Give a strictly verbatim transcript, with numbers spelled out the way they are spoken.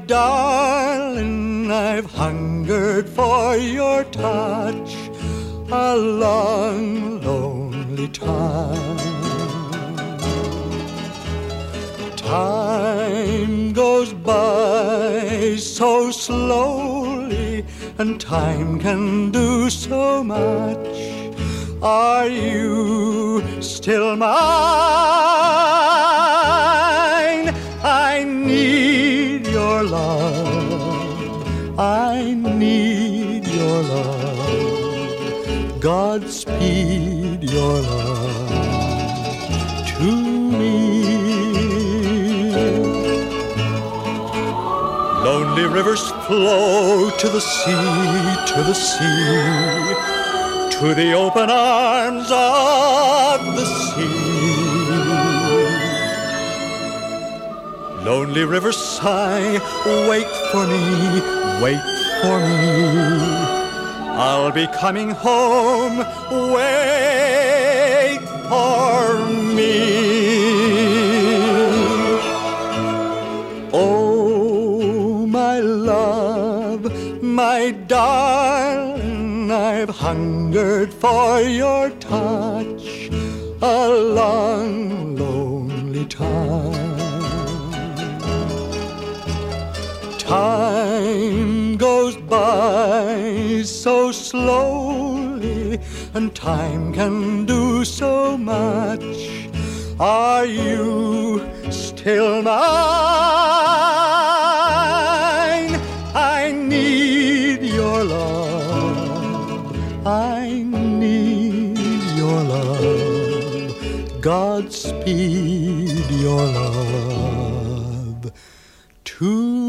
darling, I've hungered for your touch a long, lonely time. Time goes by so slowly, and time can do so much. Are you still mine? I need your love. I need your love. Godspeed your love to me. Lonely rivers flow to the sea, to the sea, to the open arms of the sea. Lonely rivers sigh, wait for me, wait for me. I'll be coming home, wait for me. Oh, my love, my darling, I've hungered for your touch a long, lonely time. Time goes by so slowly, and time can do so much. Are you still mine? I need your love. I need your love. Godspeed your love to